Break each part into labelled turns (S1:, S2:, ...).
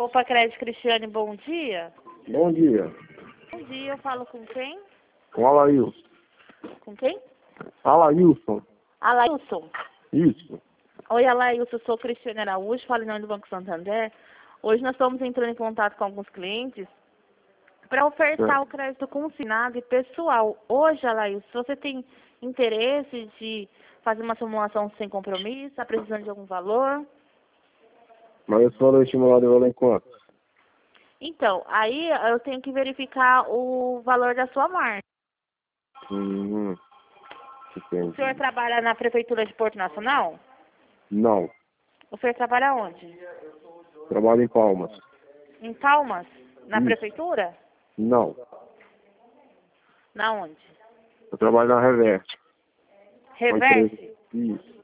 S1: Opa, Crédito Cristiane, bom dia.
S2: Bom dia.
S1: Bom dia, eu falo com quem?
S2: Com Alailson.
S1: Com quem?
S2: Alailson.
S1: Alailson.
S2: Isso.
S1: Oi, Alailson, eu sou Cristiane Araújo, falo em nome do Banco Santander. Hoje nós estamos entrando em contato com alguns clientes para ofertar o crédito consignado e pessoal. Hoje, Alailson, se você tem interesse de fazer uma simulação sem compromisso, está precisando de algum valor?
S2: Mas esse valor estimulado vale em quanto?
S1: Então, aí eu tenho que verificar o valor da sua marca.
S2: Entendi.
S1: O senhor trabalha na Prefeitura de Porto Nacional?
S2: Não.
S1: O senhor trabalha onde?
S2: Trabalho em Palmas.
S1: Em Palmas? Na
S2: Isso.
S1: Prefeitura?
S2: Não.
S1: Na onde?
S2: Eu trabalho na Reverte.
S1: Reverse?
S2: Isso.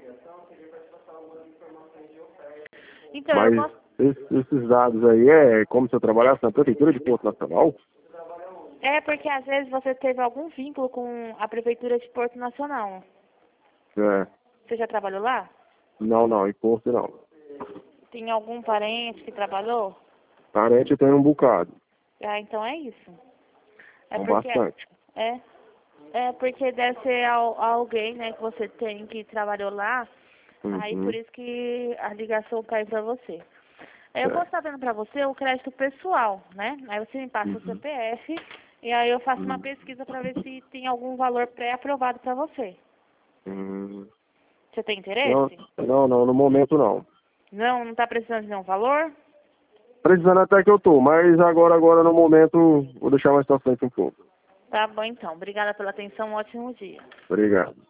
S1: Então,
S2: Mas
S1: eu posso...
S2: esses dados aí é como se eu trabalhasse na Prefeitura de Porto Nacional?
S1: É porque às vezes você teve algum vínculo com a Prefeitura de Porto Nacional.
S2: É.
S1: Você já trabalhou lá?
S2: Não, em Porto não.
S1: Tem algum parente que trabalhou?
S2: Parente eu tenho um bocado.
S1: Ah, então é isso. É
S2: São
S1: porque...
S2: bastante.
S1: É porque deve ser alguém, né, que você tem que trabalhou lá. Aí por isso que a ligação cai pra você. Eu vou estar dando pra você o crédito pessoal, né? Aí você me passa o CPF e aí eu faço uma pesquisa pra ver se tem algum valor pré-aprovado pra você. Você tem interesse?
S2: Não, no momento não.
S1: Não tá precisando de nenhum valor?
S2: Precisando até que eu tô, mas agora no momento vou deixar mais pra frente um pouco.
S1: Tá bom então. Obrigada pela atenção, um ótimo dia.
S2: Obrigado.